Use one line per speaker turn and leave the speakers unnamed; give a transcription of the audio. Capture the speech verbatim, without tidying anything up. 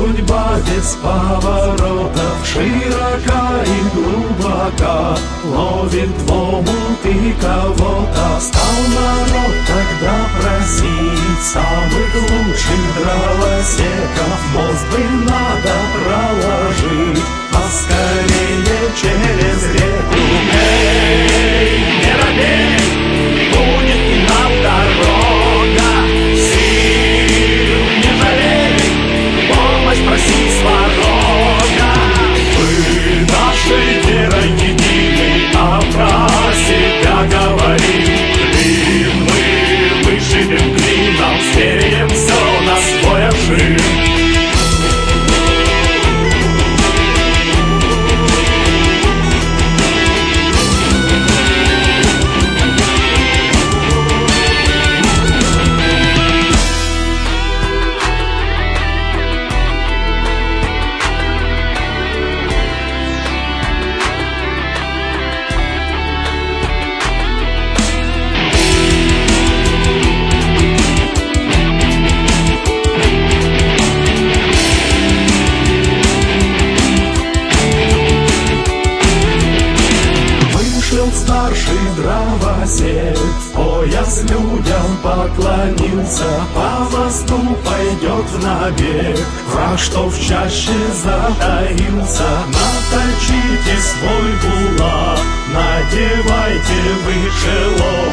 Судьба без поворотов, широка и глубока, ловит в омут и кого-то. Стал народ тогда просить самых лучших дровосеков. Мост бы надо проложить поскорее через реку. Эй, не робей, будет и нам дорога. Сил не жалей, помощь проси с порога. Вы нашей верой едины, а про себя говорим. Клин мы вышибем клином, стереем все на свой обжив. Старший дровосек в пояс людям поклонился, по мосту пойдет в набег враг, что в чаще затаился. Наточите свой булат, надевайте вы чело.